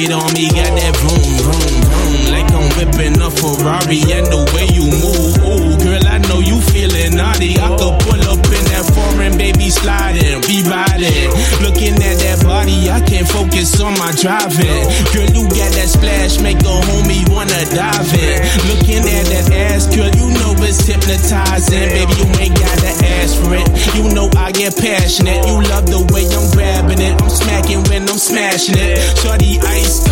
weight on me, got that vroom, vroom, vroom. Like I'm whipping a Ferrari and the way you move. Ooh, girl, I know you feeling naughty. I could pull up in that foreign, baby, sliding, be riding. Looking at that body, I can't focus on my driving. Girl, you got that splash, make a homie wanna dive in. Looking at that ass, girl, you know it's hypnotizing. Baby, you ain't gotta ask for it. You know I get passionate. You love the way I'm grabbing it. I'm smacking when I'm smashing it. Shorty ice